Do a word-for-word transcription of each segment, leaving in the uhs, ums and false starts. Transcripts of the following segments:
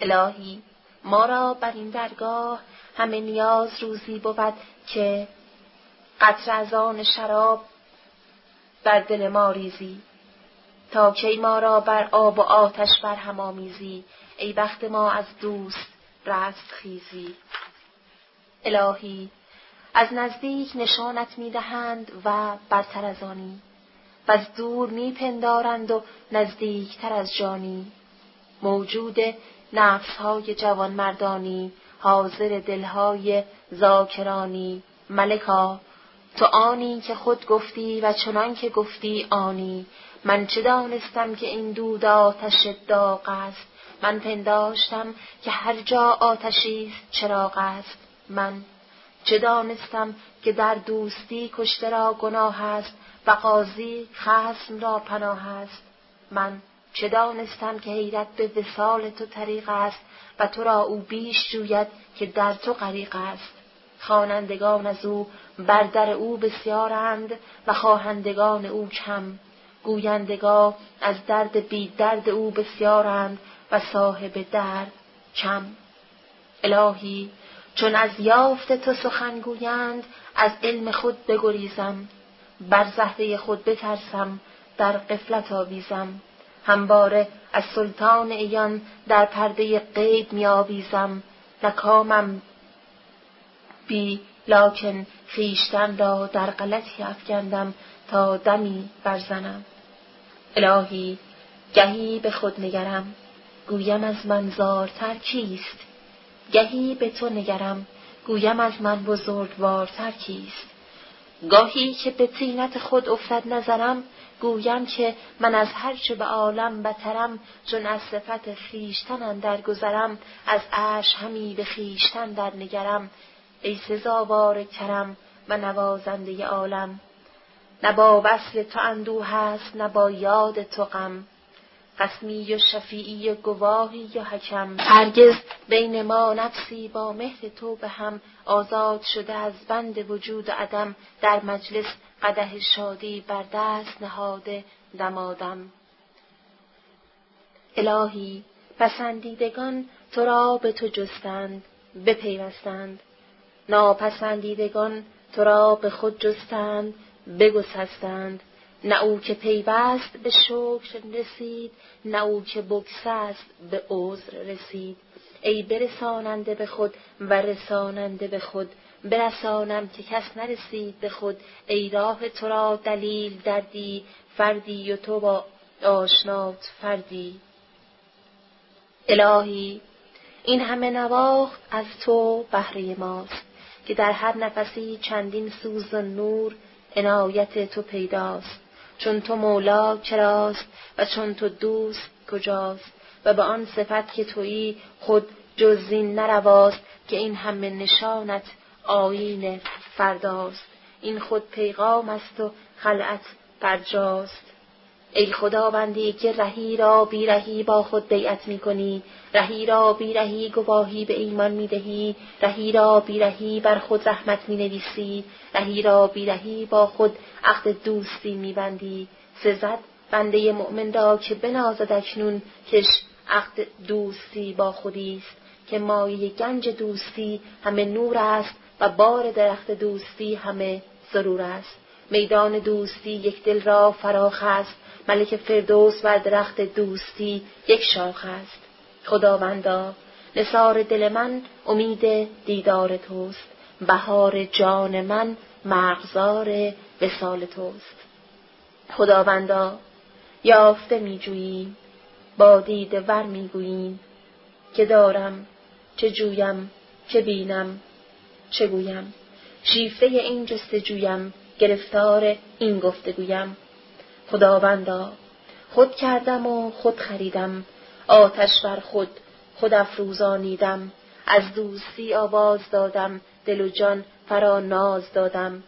الهی ما را بر این درگاه همه نیاز روزی بود که قطره از آن شراب بر دل ما ریزی. تا کی ما را بر آب و آتش بر هم آمیزی، ای بخت ما از دوست رستخیزی. الهی از نزدیک نشانت می‌دهند و برتر از آنی، و از دور می‌پندارند و نزدیکتر از جانی. موجود نفس‌های جوان مردانی، حاضر دل‌های ذاکرانی. ملکا تو آنی که خود گفتی و چنان که گفتی آنی. من چه دانستم که این دود آتش داغ است، من پنداشتم که هر جا آتشی است چراغ است. من چه دانستم که در دوستی کشته را گناه است و قاضی خصم را پناه است. من چه دانستم که حیرت به وصال تو طریق است و تو را او بیش جوید که در تو غریق است. خوانندگان از او بر در او بسیارند و خواهندگان او کم. گویندگان از درد بی درد او بسیارند و صاحب درد کم. الهی چون از یافت تو سخن گویند، از علم خود بگریزم. بر زهره خود بترسم، در غفلت آویزم. همواره از سلطان عیان در پرده غیب می آویزم. نکامم بی لکن خویشتن را در غلطی افکندم تا دمی برزنم. الهی گهی به خود نگرم، گویم از من زارتر کیست؟ گهی به تو نگرم، گویم از من بزرگوارتر کیست؟ گاهی که به طینت خود افتد نظرم، گویم که من از هر چه به عالم بترم. چون از صفت خویشتن اندر گذرم، از عرش همی به خویشتن در نگرم. ای سزاوار کرم و نوازنده عالم، نه با وصل تو اندوه است نه با یاد تو غم. قسمی و شفیعی و گواهی و حکم، هرگز بین ما نفسی با مهر تو به هم. آزاد شده از بند وجود و عدم، در مجلس قدح شادی بر دست نهاده دمادم. الهی پسندیدگان تو را به تو جستند بپیوستند، ناپسندیدگان تو را به خود جستند بگسستند. نه او که پیوست به شکر رسید، نه او که بگسست به عذر رسید. ای برساننده به خود و رساننده به خود، برسانم که کس نرسید به خود. ای راه تو را دلیل دردی فردی و تو با آشنات فردی. الهی این همه نواخت از تو بهره ماست، که در هر نفسی چندین سوز و نور عنایت تو پیداست. چون تو مولا چراست و چون تو دوست کجاست؟ و به آن صفت که تویی خود جز این نرواست، که این همه نشانت آیین فرداست. این خود پیغام است و خلعت برجاست. ای خداوندی که رهی را بی رهی با خود بیعت می کنی، رهی را بی رهی گواهی به ایمان می دهی، رهی را بی رهی بر خود رحمت می نویسی، رهی را بی رهی با خود عقد دوستی می بندی. سزد بنده مؤمن را که بنازد اکنون، کش عقد دوستی با خودیست. که مایه گنج دوستی همه نور است و بار درخت دوستی همه ضرور است. میدان دوستی یک دل را فراخ است، ملک فردوس بر درخت دوستی یک شاخ است. خداوندا نثار دل من امید دیدار توست، بهار جان من مرغزار وصال توست. خداوندا یافته می جوییم، با دیده ور می گوییم، که دارم چه جویم چه بینم چه گویم. شیفته این جستجویم، گرفتار این گفتگویم. خداوندا خود کردم و خود خریدم، آتش بر خود خود افروزانیدم. از دوستی آواز دادم، دل و جان فرا ناز دادم.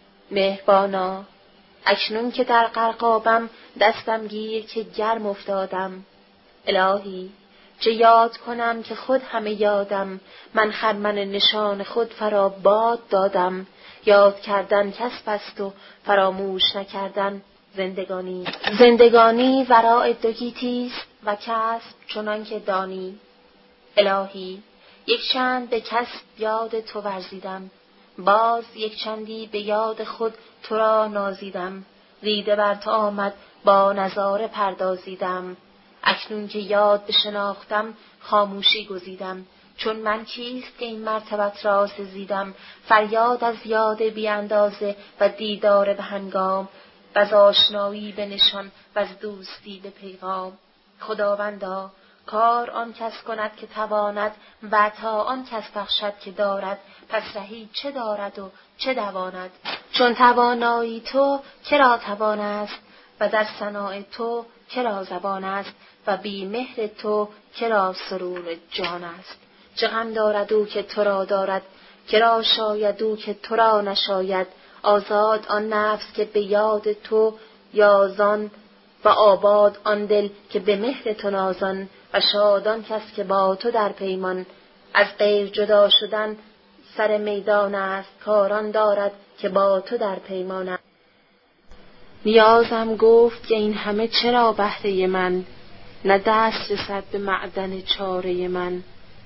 مهربانا اکنون که در غرقابم، دستم گیر که گرم افتادم. الهی چه یاد کنم که خود همه یادم، من خرمن نشان خود فرا باد دادم. یاد کردن کسب است و فراموش نکردن زندگانی. زندگانی وراء دو گیتی است و کسب چنان که دانی. الهی یک چند به کسب یاد تو ورزیدم، باز یک چندی به یاد خود تو را نازیدم. دیده بر تو آمد با نظاره پردازیدم، اکنون که یاد بشناختم خاموشی گزیدم. چون من کیست که این مرتبت را سزیدم، فریاد از یاد بی اندازه و دیدار به هنگام، و از آشنایی به نشان و از دوستی به پیغام. خداوندا کار آن کس کند که تواند، و عطا آن کس بخشد که دارد. پس رهی چه دارد و چه دواند؟ چون توانایی تو کرا توان است، و در ثناء تو کرا زبان است، و بی مهر تو کرا سرور جان است. چه غم دارد او که تو را دارد، کرا شاید او که تو را نشاید. آزاد آن نفس که به یاد تو یازان، و آباد آن دل که به مهر تو نازان. و شادان کس که با تو در پیمان، از غیر جدا شدن سر میدان است. کاران دارد که با تو در پیمان است. نیازم گفت که این همه چرا بهره من، نه دست رسد به معدن چاره من.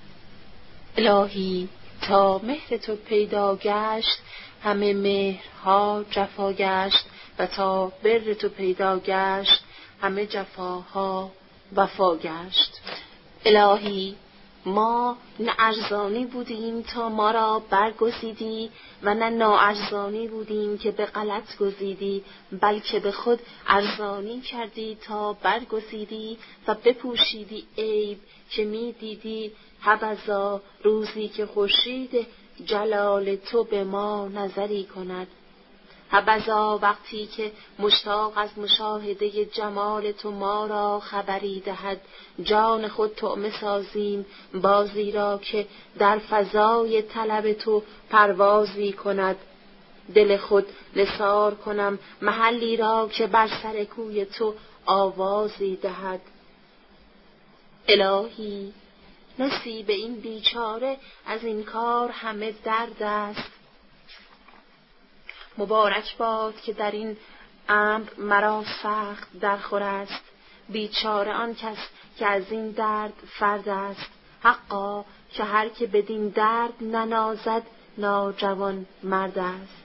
الهی تا مهر تو پیدا گشت، همه مهرها جفا گشت. و تا بر تو پیدا گشت، همه جفاها وفا گشت. الهی ما نه ارزانی بودیم تا ما را برگزیدی، و نه ناارزانی بودیم که به غلط گزیدی، بلکه به خود ارزانی کردی تا برگزیدی و بپوشیدی عیب که می دیدی. حبذا روزی که خورشید جلال تو به ما نظری کند، حبذا وقتی که مشتاق از مشاهده جمال تو ما را خبری دهد. جان خود طعمه سازیم بازی را که در فضای طلب تو پروازی کند. دل خود نثار کنم محلی را که بر سر کوی تو آوازی دهد. الهی نصیب این بیچاره از این کار همه درد است. مبارک باد که در این امر مرا سخت درخور است. بیچاره آن کس که از این درد فرد است. حقا که هر که بدین درد ننازد ناجوان مرد است.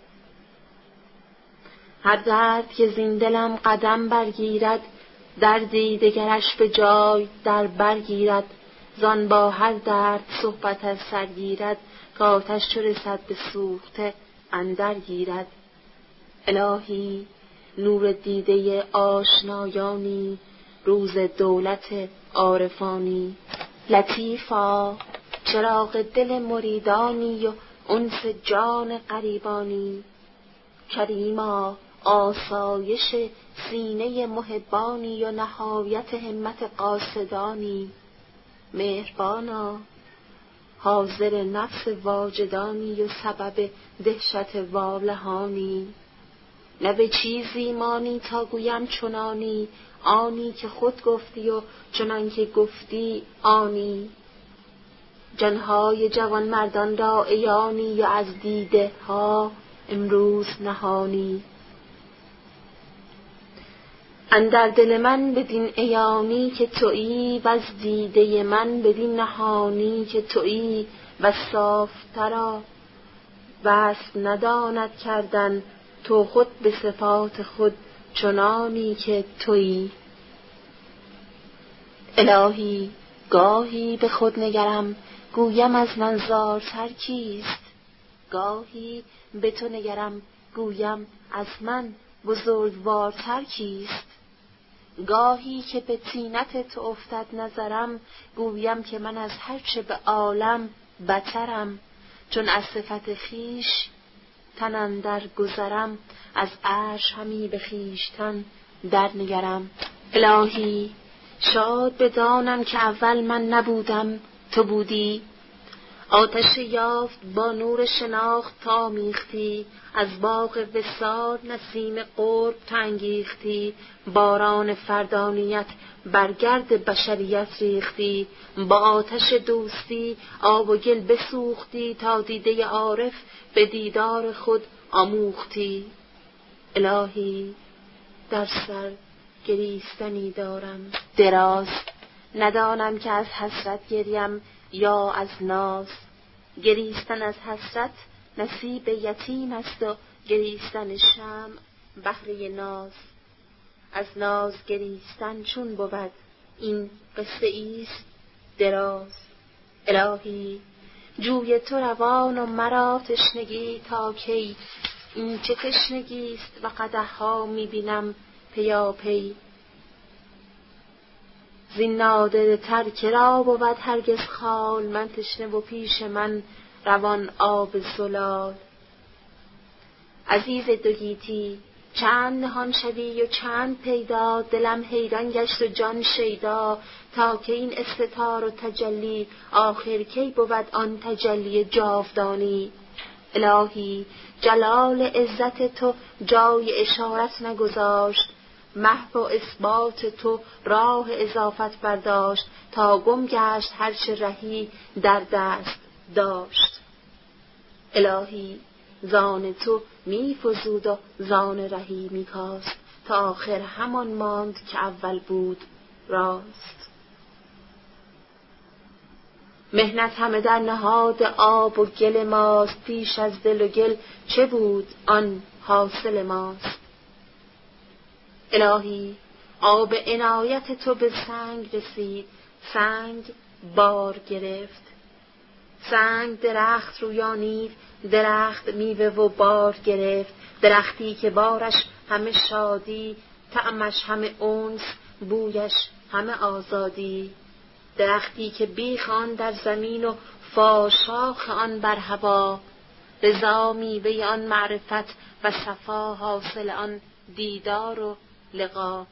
هر درد که زین دلم قدم برگیرد، دردی دگرش به جای در برگیرد. زان با هر درد صحبت از سر گیرد، که آتش چو رسد به سوخته اندر گیرد. الهی نور دیده آشنایانی، روز دولت عارفانی. لطیفا چراغ دل مریدانی و انس جان غریبانی. کریما آسایش سینه محبانی و نهایت همت قاصدانی. مهربانا حاضر نفس واجدانی و سبب دهشت والهانی. نه به چیزی مانی تا گویم چنانی، آنی که خود گفتی و چنان که گفتی آنی. جانهای جوان مردان را عیانی و از دیده ها امروز نهانی. اندر دل من بدین عیانی که تویی، و از دیده من بدین نهانی که تویی. و صافترا وصف نداند کردن تو خود به صفات خود چنانی که تویی. الهی گاهی به خود نگرم گویم از من زارتر کیست، گاهی به تو نگرم گویم از من بزرگوارتر کیست. گاهی که به طینت تو افتد نظرم، گویم که من از هر چه به عالم بترم. چون از صفت خویش تن اندر گذرم، از عرش همی به خویشتن در نگرم. الهی شاد بدانم که اول من نبودم تو بودی. آتش یافت با نور شناخت تا میختی، از باغ وصال نسیم قرب تنگیختی. باران فردانیت بر گرد بشریت ریختی، با آتش دوستی آب و گل بسوختی. تا دیده عارف به دیدار خود آموختی. الهی در سر گریستنی دارم دراز، ندانم که از حسرت گریم یا از ناز. گریستن از حسرت نصیب یتیم است و گریستن شمع بهره ناز. از ناز گریستن چون بود این قصه ایست دراز. الهی جوی تو روان و مرا تشنگی تا کی. این چه تشنگیست و قدحها میبینم پیاپی. زین نادره تر کرا بود هرگز خال. من تشنه و پیش من روان آب زلال. عزیز دو گیتی چند نهان شوی و چند پیدا. دلم حیران گشت و جان شیدا تا که این استتار و تجلی آخر کی بود آن تجلی جاودانی. الهی جلال عزت تو جای اشارت نگذاشت. محو و اثبات تو راه اضافت برداشت تا گم گشت هرچه رهی در دست داشت. الهی زان تو می فزود و زان رهی می کاست تا آخر همان ماند که اول بود راست. مهنت همه در نهاد آب و گل ماست. پیش از دل و گل چه بود آن حاصل ماست. الهی آب عنایت تو به سنگ رسید. سنگ بار گرفت. سنگ درخت رویانید. درخت میوه و بار گرفت. درختی که بارش همه شادی، طعمش همه انس، بویش همه آزادی. درختی که بیخ آن در زمین و فاشاخ آن بر هوا. رضا میوه آن معرفت و صفا، حاصل آن دیدار و لقا.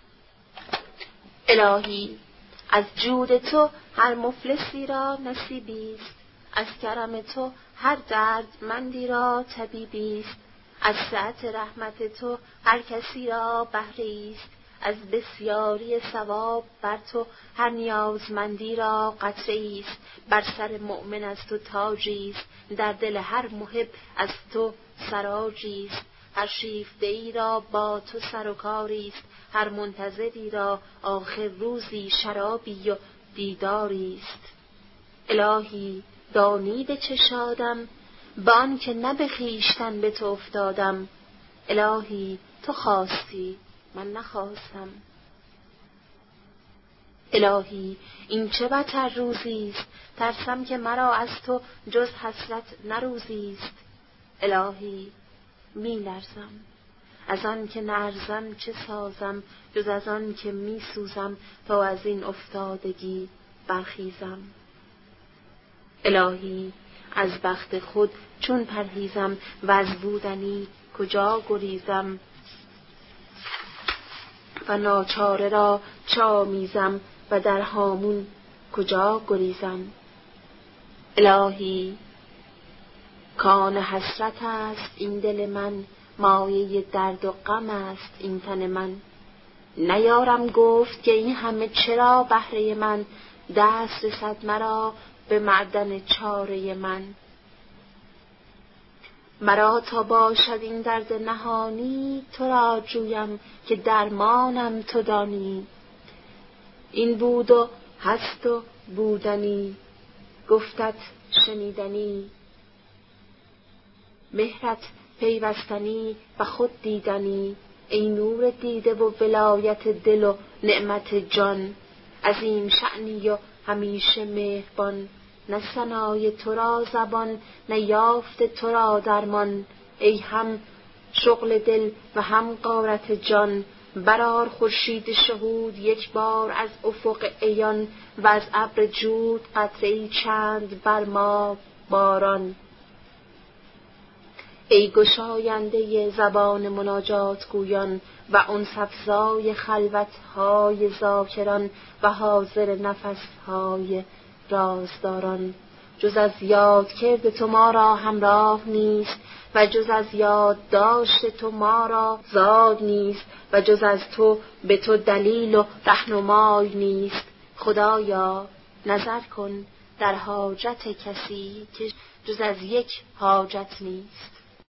الهی از جود تو هر مفلسی را نصیبی است. از کرم تو هر دردمندی را طبیبی است. از سعت رحمت تو هر کسی را بهره‌ای است. از بسیاری ثواب بر تو هر نیازمندی را قطره‌ای است. بر سر مؤمن از تو تاجی است. در دل هر محب از تو سراجی است. هر شیفته‌ای را با تو سر و کاری است. هر منتظری را آخر روزی شرابی و دیداری است. الهی دانی به چه شادم، به آن که نه به خویشتن به تو افتادم. الهی تو خواستی من نخواستم. الهی این چه بتر روزی است. ترسم که مرا از تو جز حسرت نروزی است. الهی می لرزم از آن که نرزم چه سازم، جز از آن که می سوزم تا از این افتادگی برخیزم. الهی از بخت خود چون پرهیزم و از بودنی کجا گریزم. و ناچاره را چه آمیزم و در هامون کجا گریزم. الهی کان حسرت است این دل من، مایه درد و غم است این تن من. نیارم گفت که این همه چرا بهره من، دست رسد مرا به معدن چاره من. مرا تا باشد این درد نهانی، تو را جویم که درمانم تو دانی. این بود و هست و بودنی، گفتت شنیدنی. مهرت پیوستنی و خود دیدنی، ای نور دیده و ولایت دل و نعمت جان. عظیم شأنی و همیشه مهربان، نه ثنای تو را زبان نه یافت تو را درمان. ای هم شغل دل و هم غارت جان، برآر خورشید شهود یک بار از افق عیان و از ابر جود قطره‌ای چند بر ما باران. ای گشاینده زبان مناجات گویان و انس افزای خلوت‌های ذاکران و حاضر نفس‌های رازداران. جز از یاد کرد تو ما را همراه نیست و جز از یاد داشت تو ما را زاد نیست و جز از تو به تو دلیل و رهنمای نیست. خدایا نظر کن در حاجت کسی که جز از یک حاجت نیست.